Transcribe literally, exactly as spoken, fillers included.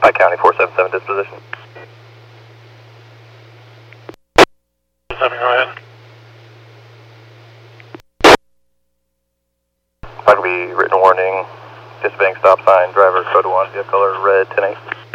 Pike County four seven seven disposition. seven, go ahead. Pike will be written warning, disobeying stop sign, driver code one, vehicle color red ten eight.